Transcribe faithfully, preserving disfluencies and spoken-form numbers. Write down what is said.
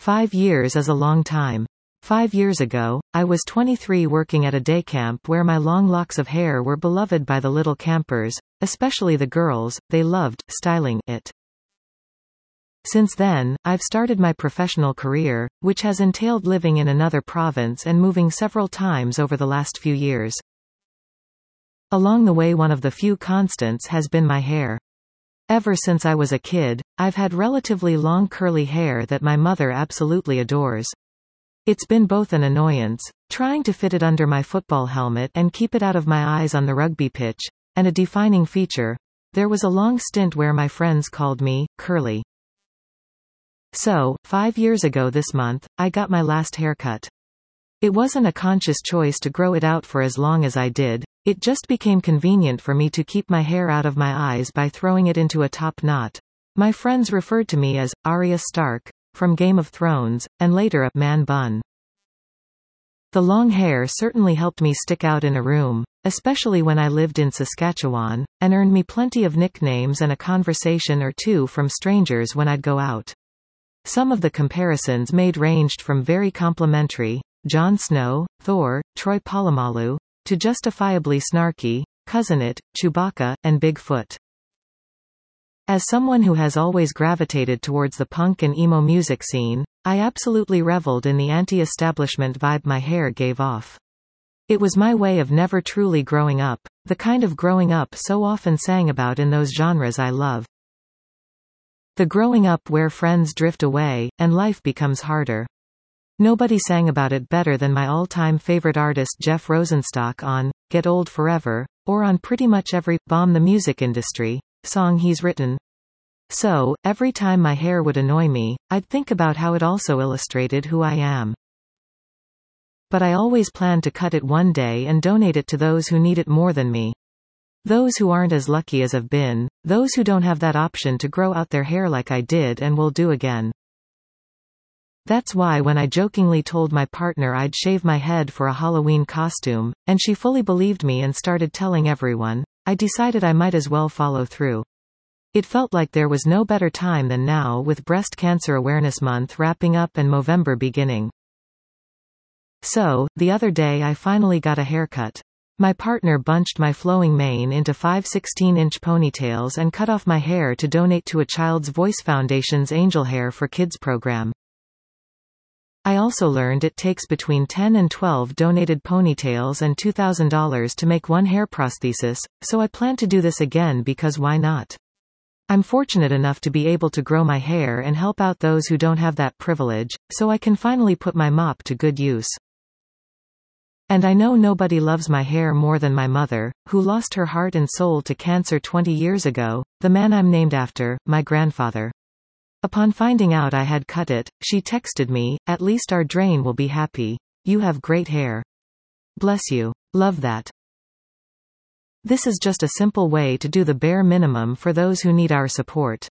Five years is a long time. Five years ago, I was twenty-three working at a day camp where my long locks of hair were beloved by the little campers, especially the girls. They loved styling it. Since then, I've started my professional career, which has entailed living in another province and moving several times over the last few years. Along the way, one of the few constants has been my hair. Ever since I was a kid, I've had relatively long curly hair that my mother absolutely adores. It's been both an annoyance, trying to fit it under my football helmet and keep it out of my eyes on the rugby pitch, and a defining feature. There was a long stint where my friends called me curly. So, five years ago this month, I got my last haircut. It wasn't a conscious choice to grow it out for as long as I did. It just became convenient for me to keep my hair out of my eyes by throwing it into a top knot. My friends referred to me as Arya Stark from Game of Thrones, and later a man bun. The long hair certainly helped me stick out in a room, especially when I lived in Saskatchewan, and earned me plenty of nicknames and a conversation or two from strangers when I'd go out. Some of the comparisons made ranged from very complimentary, Jon Snow, Thor, Troy Polamalu, to justifiably snarky, Cousin It, Chewbacca, and Bigfoot. As someone who has always gravitated towards the punk and emo music scene, I absolutely reveled in the anti-establishment vibe my hair gave off. It was my way of never truly growing up, the kind of growing up so often sang about in those genres I love. The growing up where friends drift away, and life becomes harder. Nobody sang about it better than my all-time favorite artist Jeff Rosenstock on Get Old Forever, or on pretty much every Bomb the Music Industry song he's written. So, every time my hair would annoy me, I'd think about how it also illustrated who I am. But I always planned to cut it one day and donate it to those who need it more than me. Those who aren't as lucky as I've been, those who don't have that option to grow out their hair like I did and will do again. That's why when I jokingly told my partner I'd shave my head for a Halloween costume, and she fully believed me and started telling everyone, I decided I might as well follow through. It felt like there was no better time than now, with Breast Cancer Awareness Month wrapping up and Movember beginning. So, the other day I finally got a haircut. My partner bunched my flowing mane into five sixteen-inch ponytails and cut off my hair to donate to a Child's Voice Foundation's Angel Hair for Kids program. I also learned it takes between ten and twelve donated ponytails and two thousand dollars to make one hair prosthesis, so I plan to do this again because why not? I'm fortunate enough to be able to grow my hair and help out those who don't have that privilege, so I can finally put my mop to good use. And I know nobody loves my hair more than my mother, who lost her heart and soul to cancer twenty years ago, the man I'm named after, my grandfather. Upon finding out I had cut it, she texted me, "At least our drain will be happy. You have great hair. Bless you. Love that." This is just a simple way to do the bare minimum for those who need our support.